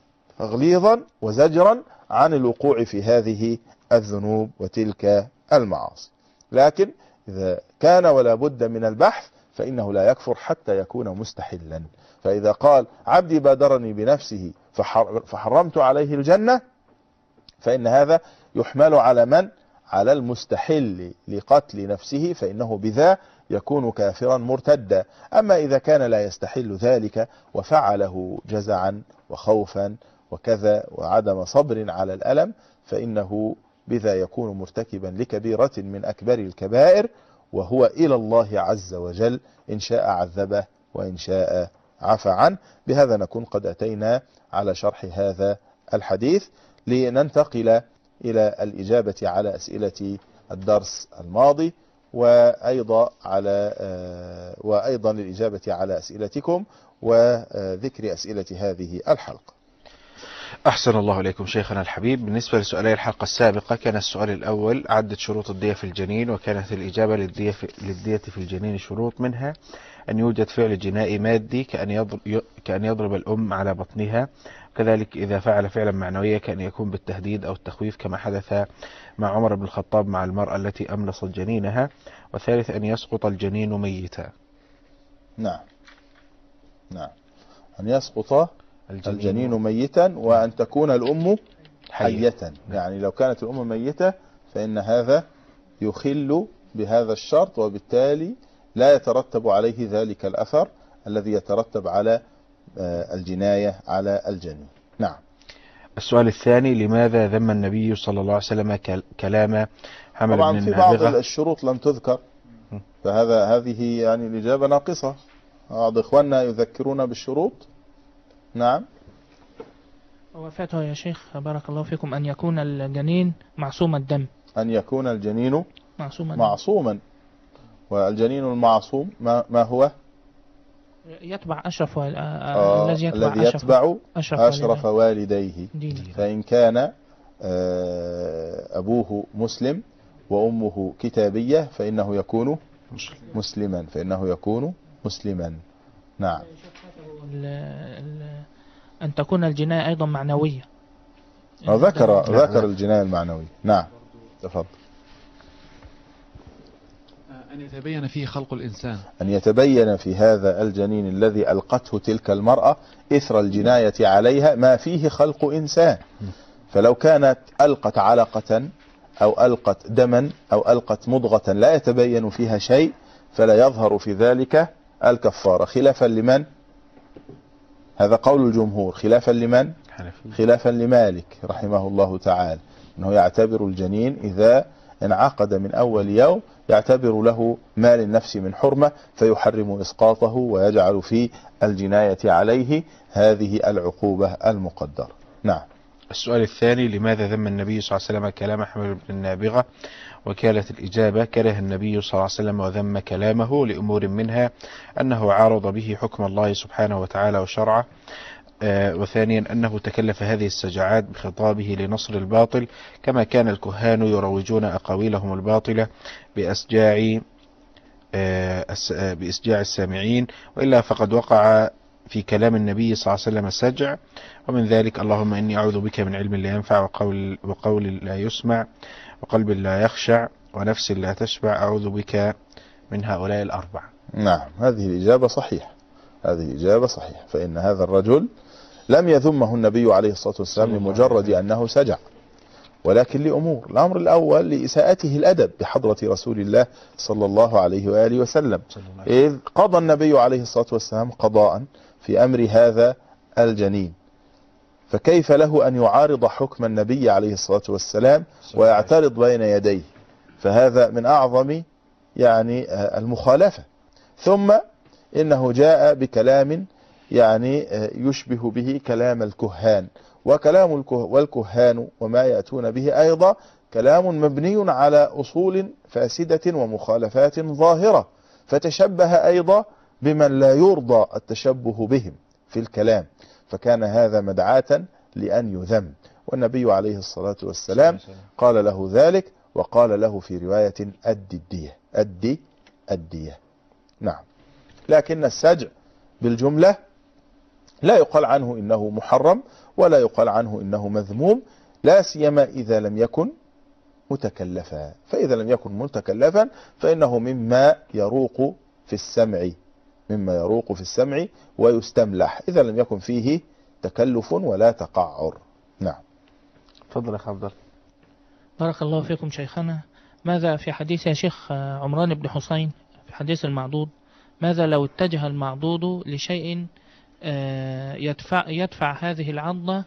تغليظا وزجرا عن الوقوع في هذه الذنوب وتلك المعاصي. لكن إذا كان ولا بد من البحث فإنه لا يكفر حتى يكون مستحلا. فإذا قال عبدي بادرني بنفسه فحرمت عليه الجنة، فإن هذا يحمل على من؟ على المستحل لقتل نفسه، فإنه بذا يكون كافرا مرتدا. أما إذا كان لا يستحل ذلك وفعله جزعا وخوفا وكذا وعدم صبر على الألم، فإنه بذا يكون مرتكبا لكبيرة من أكبر الكبائر، وهو إلى الله عز وجل إن شاء عذبه وإن شاء عفى عنه. بهذا نكون قد أتينا على شرح هذا الحديث، لننتقل إلى الإجابة على أسئلة الدرس الماضي، وأيضا على وأيضا للإجابة على أسئلتكم وذكر أسئلة هذه الحلقة. أحسن الله إليكم شيخنا الحبيب. بالنسبة لسؤالي الحلقة السابقة كان السؤال الأول عدة شروط الدية في الجنين، وكانت الإجابة للدية في, للدية في الجنين شروط، منها أن يوجد فعل جنائي مادي كأن يضرب, كأن يضرب الأم على بطنها، كذلك إذا فعل فعلا معنويا كأن يكون بالتهديد أو التخويف كما حدث مع عمر بن الخطاب مع المرأة التي أملصت جنينها، والثالث أن يسقط الجنين ميتا. نعم نعم أن يسقط الجنين, الجنين ميتا، وأن تكون الأم حية. يعني لو كانت الأم ميتة فإن هذا يخل بهذا الشرط، وبالتالي لا يترتب عليه ذلك الأثر الذي يترتب على الجناية على الجنين. نعم. السؤال الثاني لماذا ذم النبي صلى الله عليه وسلم كلام حمل بن النابغة؟ طبعا في بعض الشروط لم تذكر، فهذا هذه يعني الإجابة ناقصة. بعض إخواننا يذكرون بالشروط. نعم. وفاته يا شيخ بارك الله فيكم أن يكون الجنين معصوم الدم، أن يكون الجنين معصوما معصوما، والجنين المعصوم ما, ما هو؟ يتبع أشرف وال... آه الذي يتبع الذي أشرف, يتبع أشرف, أشرف والديه. والديه. دينه. فإن كان آه أبوه مسلم وأمه كتابية فإنه يكون مسلما فإنه يكون مسلما. نعم. ال... ال... أن تكون الجناية أيضا معنوية. ذكر ذكر الجناية المعنوية. نعم تفضل. أن يتبين فيه خلق الإنسان، أن يتبين في هذا الجنين الذي ألقته تلك المرأة إثر الجناية عليها ما فيه خلق إنسان. فلو كانت ألقت علقة أو ألقت دما أو ألقت مضغة لا يتبين فيها شيء فلا يظهر في ذلك الكفارة، خلافا لمن؟ هذا قول الجمهور. خلافا لمن؟ خلافا لمالك رحمه الله تعالى، أنه يعتبر الجنين إذا انعقد من أول يوم يعتبر له ما للنفس من حرمة فيحرم إسقاطه ويجعل في الجناية عليه هذه العقوبة المقدرة. نعم. السؤال الثاني: لماذا ذم النبي صلى الله عليه وسلم كلام حمل بن النابغة؟ وكالت الإجابة: كره النبي صلى الله عليه وسلم وذم كلامه لأمور منها أنه عارض به حكم الله سبحانه وتعالى وشرعه، آه وثانيا أنه تكلف هذه السجعات بخطابه لنصر الباطل، كما كان الكهان يروجون أقاويلهم الباطلة بأسجاع آه بإسجاع السامعين، وإلا فقد وقع في كلام النبي صلى الله عليه وسلم سجع، ومن ذلك: اللهم إني أعوذ بك من علم لا ينفع وقول, وقول لا يسمع وقلب لا يخشع ونفس لا تشبع، أعوذ بك من هؤلاء الأربع. نعم هذه الإجابة صحيحة، هذه إجابة صحيحة. فإن هذا الرجل لم يذمه النبي عليه الصلاة والسلام لمجرد أنه سجع، ولكن لأمور. الأمر الأول لإساءته الأدب بحضرة رسول الله صلى الله عليه وآله وسلم، إذ قضى النبي عليه الصلاة والسلام قضاء في أمر هذا الجنين، فكيف له أن يعارض حكم النبي عليه الصلاة والسلام ويعترض بين يديه؟ فهذا من أعظم يعني المخالفة. ثم إنه جاء بكلام يعني يشبه به كلام الكهان، وكلام الكه والكهان وما يأتون به أيضا كلام مبني على أصول فاسدة ومخالفات ظاهرة، فتشبه أيضا بمن لا يرضى التشبه بهم في الكلام، فكان هذا مدعاة لأن يذم، والنبي عليه الصلاة والسلام قال له ذلك، وقال له في رواية أدي الدية أدي الدية. نعم. لكن السجع بالجملة لا يقال عنه إنه محرم ولا يقال عنه إنه مذموم، لا سيما إذا لم يكن متكلفا، فإذا لم يكن متكلفا فإنه مما يروق في السمع مما يروق في السمع ويستملح إذا لم يكن فيه تكلف ولا تقعر. نعم. تفضل يا خالد. بارك الله فيكم شيخنا. ماذا في حديث يا شيخ عمران بن حسين في حديث المعضود، ماذا لو اتجه المعضود لشيء يدفع يدفع هذه العضة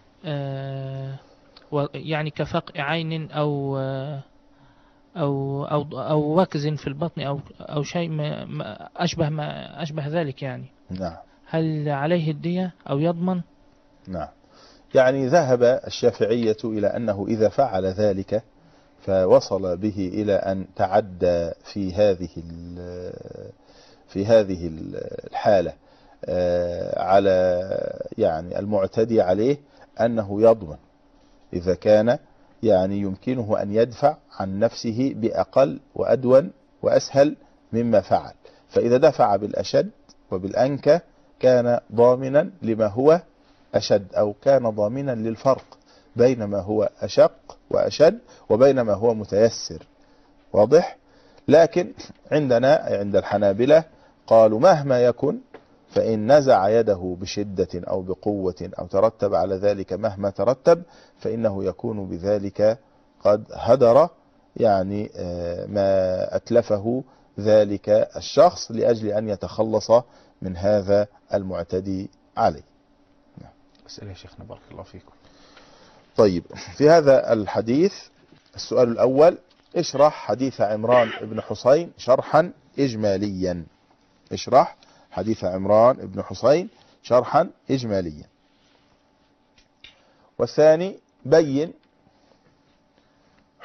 يعني كفقع عين أو أو أو أو وكز في البطن أو أو شيء ما أشبه ما أشبه ذلك يعني؟ نعم. هل عليه الدية أو يضمن؟ نعم. يعني ذهب الشافعية إلى أنه إذا فعل ذلك فوصل به إلى أن تعدى في هذه في هذه الحالة على يعني المعتدي عليه أنه يضمن إذا كان يعني يمكنه أن يدفع عن نفسه بأقل وأدون وأسهل مما فعل، فإذا دفع بالأشد وبالأنكى كان ضامنا لما هو أشد، أو كان ضامنا للفرق بين ما هو أشق وأشد وبين ما هو متيسر. واضح؟ لكن عندنا عند الحنابلة قالوا مهما يكن فإن نزع يده بشدة أو بقوة أو ترتب على ذلك مهما ترتب فإنه يكون بذلك قد هدر يعني ما أتلفه ذلك الشخص لأجل أن يتخلص من هذا المعتدي عليه. أسئلة يا شيخنا بارك الله فيكم. طيب، في هذا الحديث السؤال الأول: اشرح حديث عمران بن حسين شرحا إجماليا. اشرح حديث عمران بن حسين شرحا إجماليا. والثاني: بين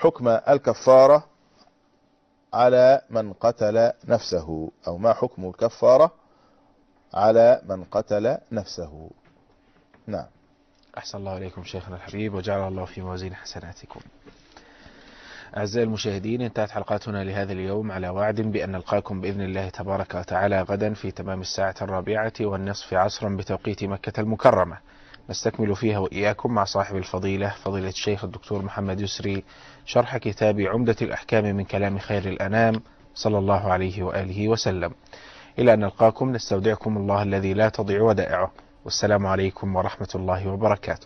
حكم الكفارة على من قتل نفسه، أو ما حكم الكفارة على من قتل نفسه. نعم. أحسن الله إليكم شيخنا الحبيب وجعل الله في موازين حسناتكم. أعزائي المشاهدين، انتهت حلقاتنا لهذا اليوم على وعد بأن نلقاكم بإذن الله تبارك وتعالى غدا في تمام الساعة الرابعة والنصف عصرا بتوقيت مكة المكرمة، نستكمل فيها وإياكم مع صاحب الفضيلة فضيلة الشيخ الدكتور محمد يسري شرح كتاب عمدة الأحكام من كلام خير الأنام صلى الله عليه وآله وسلم. إلى أن نلقاكم نستودعكم الله الذي لا تضيع ودائعه، والسلام عليكم ورحمة الله وبركاته.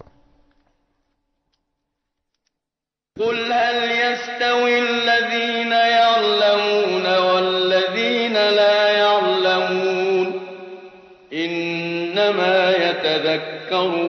قل هل يستوي الذين يعلمون والذين لا يعلمون إنما يتذكر